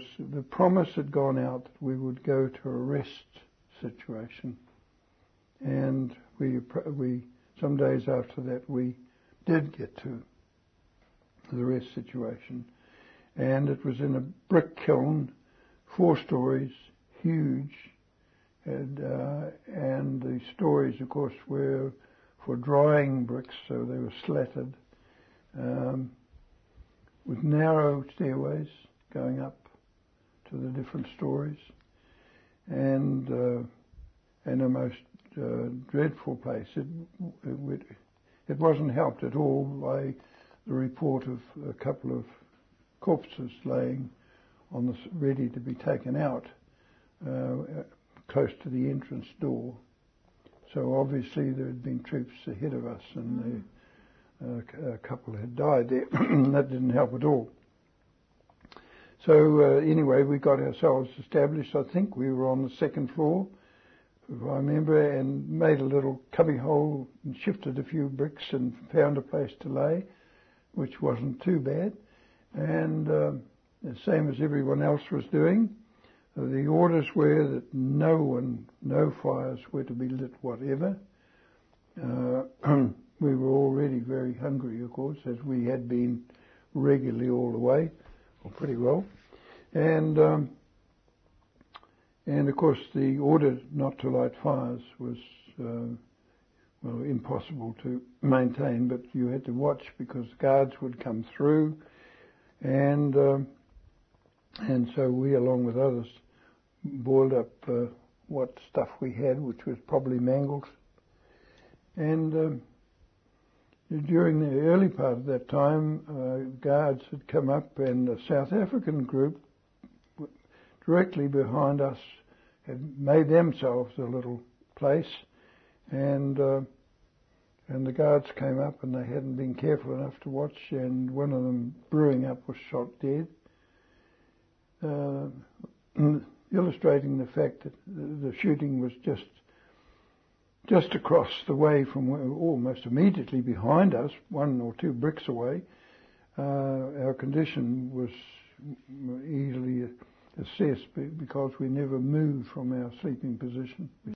the promise had gone out that we would go to a rest situation, and we some days after that we did get to the rest situation, and it was in a brick kiln, 4 stories, huge, and the stories, of course, were for drying bricks, so they were slatted, with narrow stairways going up to the different stories, and a most dreadful place. It wasn't helped at all by the report of a couple of corpses laying on the ready to be taken out close to the entrance door. So obviously there had been troops ahead of us, and a couple had died there. That didn't help at all. So anyway, we got ourselves established. I think we were on the 2nd floor, if I remember, and made a little cubby hole and shifted a few bricks and found a place to lay, which wasn't too bad. And the same as everyone else was doing, the orders were that no fires were to be lit whatever. We were already very hungry, of course, as we had been regularly all the way, or pretty well. And of course the order not to light fires was, impossible to maintain, but you had to watch because guards would come through, and so we, along with others, boiled up what stuff we had, which was probably mangled. And during the early part of that time, guards had come up, and a South African group directly behind us had made themselves a little place, and the guards came up, and they hadn't been careful enough to watch, and one of them, brewing up, was shot dead, illustrating the fact that the shooting was just across the way from almost immediately behind us, 1 or 2 bricks away. Our condition was easily assessed because we never moved from our sleeping position.